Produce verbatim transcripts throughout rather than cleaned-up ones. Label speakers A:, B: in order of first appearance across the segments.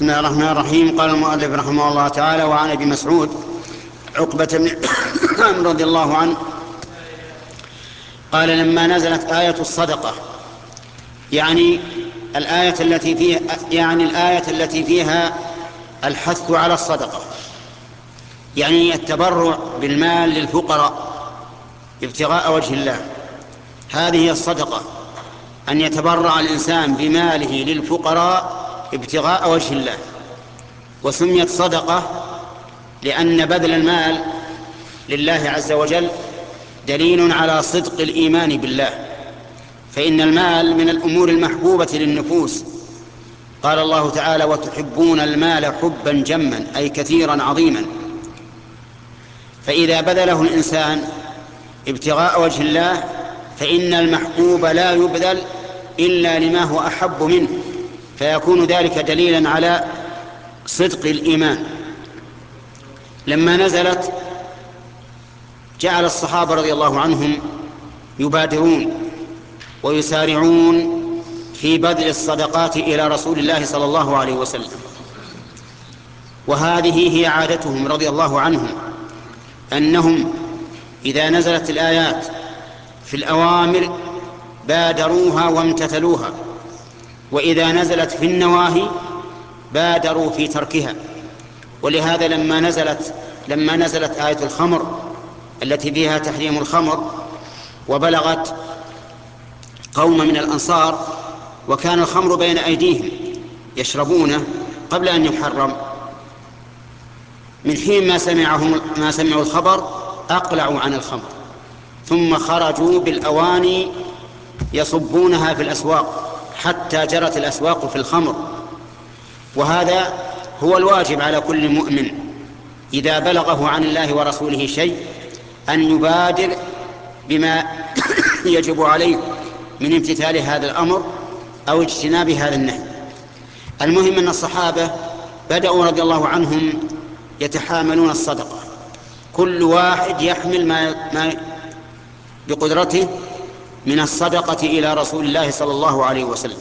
A: بسم الله الرحمن الرحيم. قال المؤلف رحمه الله تعالى: وعن ابي مسعود عقبة بن عمرو رضي الله عنه قال: لما نزلت آية الصدقة، يعني الآية التي فيها يعني الآية التي فيها الحث على الصدقة، يعني التبرع بالمال للفقراء ابتغاء وجه الله، هذه هي الصدقة، أن يتبرع الإنسان بماله للفقراء ابتغاء وجه الله. وسميت صدقة لأن بذل المال لله عز وجل دليل على صدق الإيمان بالله، فإن المال من الأمور المحبوبة للنفوس. قال الله تعالى: وتحبون المال حبا جما، أي كثيرا عظيما. فإذا بذله الإنسان ابتغاء وجه الله فإن المحبوب لا يبذل إلا لما هو أحب منه، فيكون ذلك دليلا على صدق الإيمان. لما نزلت جعل الصحابة رضي الله عنهم يبادرون ويسارعون في بذل الصدقات إلى رسول الله صلى الله عليه وسلم، وهذه هي عادتهم رضي الله عنهم، أنهم إذا نزلت الآيات في الأوامر بادروها وامتثلوها، وإذا نزلت في النواهي بادروا في تركها. ولهذا لما نزلت لما نزلت آية الخمر التي فيها تحريم الخمر وبلغت قوم من الأنصار وكان الخمر بين أيديهم يشربونه قبل أن يحرم، من حين ما سمعهم ما سمعوا الخبر أقلعوا عن الخمر، ثم خرجوا بالأواني يصبونها في الأسواق حتى جرت الأسواق في الخمر. وهذا هو الواجب على كل مؤمن إذا بلغه عن الله ورسوله شيء أن يبادر بما يجب عليه من امتثال هذا الأمر أو اجتناب هذا النهي. المهم أن الصحابة بدأوا رضي الله عنهم يتحاملون الصدقة، كل واحد يحمل ما, ما بقدرته من الصدقة إلى رسول الله صلى الله عليه وسلم.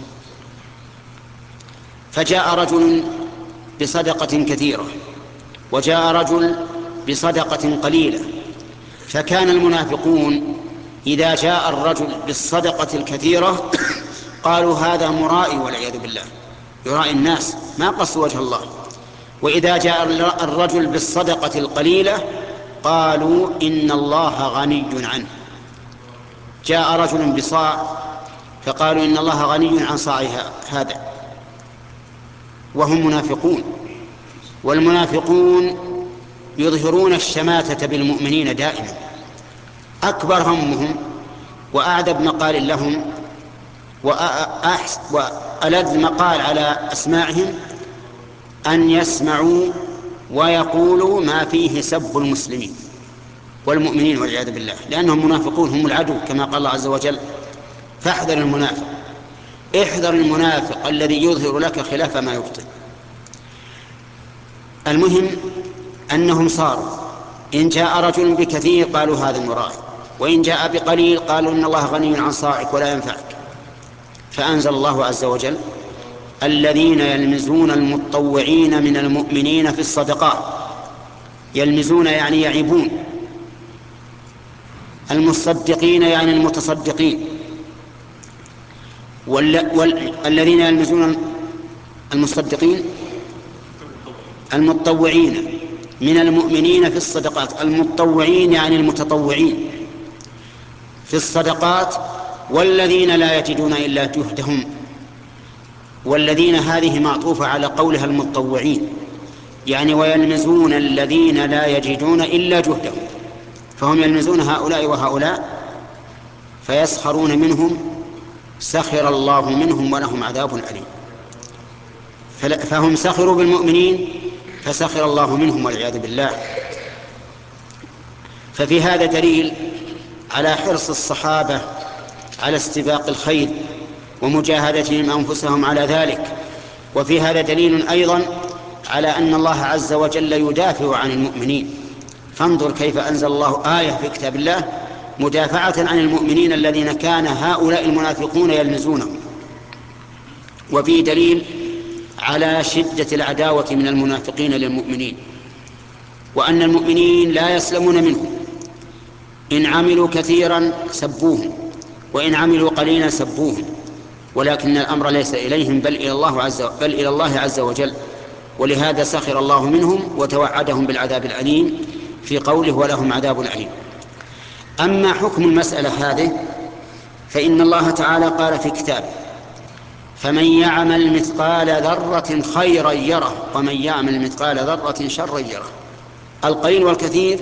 A: فجاء رجل بصدقة كثيرة وجاء رجل بصدقة قليلة، فكان المنافقون إذا جاء الرجل بالصدقة الكثيرة قالوا هذا مرائي والعياذ بالله، يرائي الناس ما قصد وجه الله. وإذا جاء الرجل بالصدقة القليلة قالوا إن الله غني عنه. جاء رجل بصاع فقالوا إن الله غني عن صاعها هذا، وهم منافقون. والمنافقون يظهرون الشماتة بالمؤمنين دائما، أكبر همهم وأعذب مقال لهم وألذ مقال على أسماعهم أن يسمعوا ويقولوا ما فيه سب المسلمين والمؤمنين والعياذ بالله، لأنهم منافقون، هم العدو كما قال الله عز وجل: فاحذر المنافق، احذر المنافق الذي يظهر لك خلاف ما يبطن. المهم أنهم صاروا إن جاء رجل بكثير قالوا هذا المرائي، وإن جاء بقليل قالوا إن الله غني عن صاعك ولا ينفعك. فأنزل الله عز وجل: الذين يلمزون المتطوعين من المؤمنين في الصدقات. يلمزون يعني يعيبون، المصدقين يعني المتصدقين، والذين يلمزون المصدقين المتطوعين من المؤمنين في الصدقات. المتطوعين يعني المتطوعين في الصدقات، والذين لا يجدون إلا جهدهم. والذين هذه معطوفة على قولها المتطوعين، يعني ويلمزون الذين لا يجدون إلا جهدهم، فهم يلمزون هؤلاء وهؤلاء فيسخرون منهم سخر الله منهم ولهم عذاب أليم. فهم سخروا بالمؤمنين فسخر الله منهم والعياذ بالله. ففي هذا دليل على حرص الصحابة على استباق الخير ومجاهدتهم أنفسهم على ذلك. وفي هذا دليل أيضا على أن الله عز وجل يدافع عن المؤمنين. فانظر كيف أنزل الله آية في كتاب الله مدافعة عن المؤمنين الذين كان هؤلاء المنافقون يلمزونهم. وفي دليل على شدة العداوة من المنافقين للمؤمنين، وأن المؤمنين لا يسلمون منهم، إن عملوا كثيرا سبوهم وإن عملوا قليلا سبوهم، ولكن الأمر ليس إليهم بل إلى الله عز, بل إلى الله عز وجل. ولهذا سخر الله منهم وتوعدهم بالعذاب الأليم في قوله ولهم عذاب أليم. أما حكم المسألة هذه فإن الله تعالى قال في كتابه: فمن يعمل مثقال ذرة خيرا يره ومن يعمل مثقال ذرة شرا يره. القليل والكثير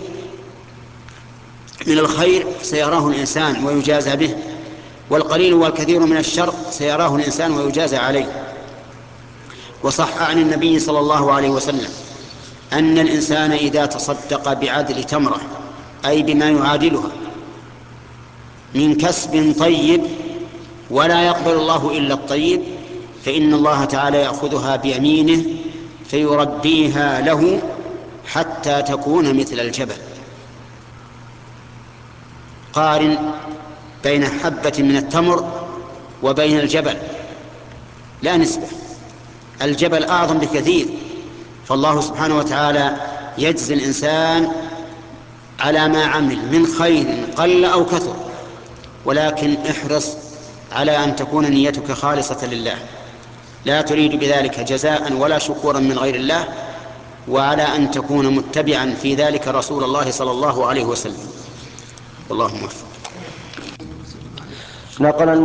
A: من الخير سيراه الإنسان ويجازى به، والقليل والكثير من الشر سيراه الإنسان ويجازى عليه. وصح عن النبي صلى الله عليه وسلم أن الإنسان إذا تصدق بعدل تمرة، أي بما يعادلها من كسب طيب ولا يقبل الله إلا الطيب، فإن الله تعالى يأخذها بيمينه فيربيها له حتى تكون مثل الجبل. قارن بين حبة من التمر وبين الجبل، لا نسبة، الجبل أعظم بكثير. فالله سبحانه وتعالى يجزي الإنسان على ما عمل من خير قل أو كثر، ولكن احرص على أن تكون نيتك خالصة لله، لا تريد بذلك جزاء ولا شكورا من غير الله، وعلى أن تكون متبعا في ذلك رسول الله صلى الله عليه وسلم. والله موفق. نقل